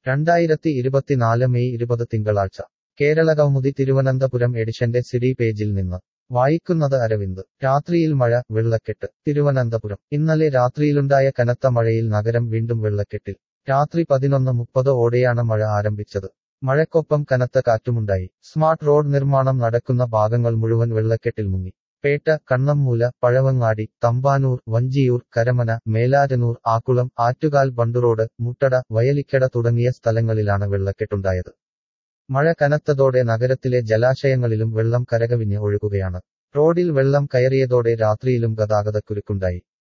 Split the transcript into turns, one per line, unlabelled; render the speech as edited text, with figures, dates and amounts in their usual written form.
2024 May 20 തിങ്കളാഴ്ച കേരള കൗമുദി തിരുവനന്തപുരം എഡിഷന്റെ CD പേജിൽ നിന്ന് വായിക്കുന്നത് അരവിന്ദ് രാത്രിയിൽ മഴ വെള്ളക്കെട്ട് തിരുവനന്തപുരം ഇന്നലെ രാത്രിയിലുണ്ടായ കനത്ത മഴയിൽ നഗരം വീണ്ടും വെള്ളക്കെട്ടിൽ രാത്രി 11:30 ഓടെയാണ് മഴ ആരംഭിച്ചത് മഴക്കൊപ്പം കനത്ത കാറ്റുമുണ്ടായി സ്മാർട്ട് റോഡ് നിർമ്മാണം നടക്കുന്ന ഭാഗങ്ങൾ മുഴുവൻ വെള്ളക്കെട്ടിൽ മുങ്ങി പേട്ട കണ്ണമ്മൂല പഴവങ്ങാടി തമ്പാനൂർ വഞ്ചിയൂർ കരമന മേലാറ്റനൂർ ആക്കുളം ആറ്റുകാൽ ബണ്ടുറോഡ് മുട്ടട വയലിക്കട തുടങ്ങിയ സ്ഥലങ്ങളിലാണ് വെള്ളക്കെട്ടുണ്ടായത് മഴ കനത്തതോടെ നഗരത്തിലെ ജലാശയങ്ങളിലും വെള്ളം കരകവിഞ്ഞ് ഒഴുകുകയാണ് റോഡിൽ വെള്ളം കയറിയതോടെ രാത്രിയിലും ഗതാഗതക്കുരുക്കുണ്ടായി